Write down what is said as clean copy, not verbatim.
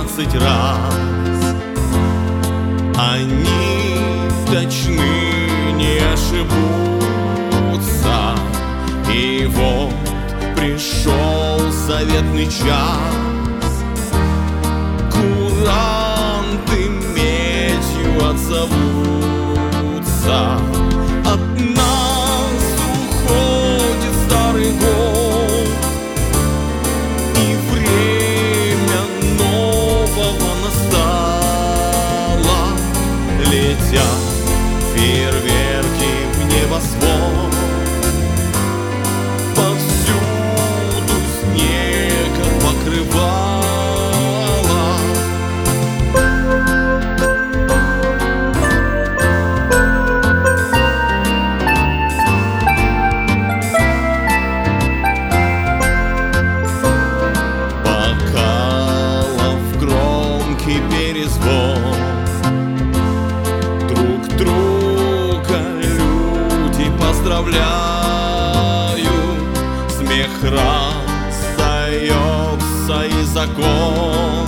20 раз. Они точны, не ошибутся. И вот пришел заветный час. Куранты медью отзовутся. От нас уходит старый год, и время нового настало. Летят фейерверки в небосвод, повсюду снегом покрывало. Бокалов громкий перезвон, друг друга люди поздравляют. Смех расстается и закон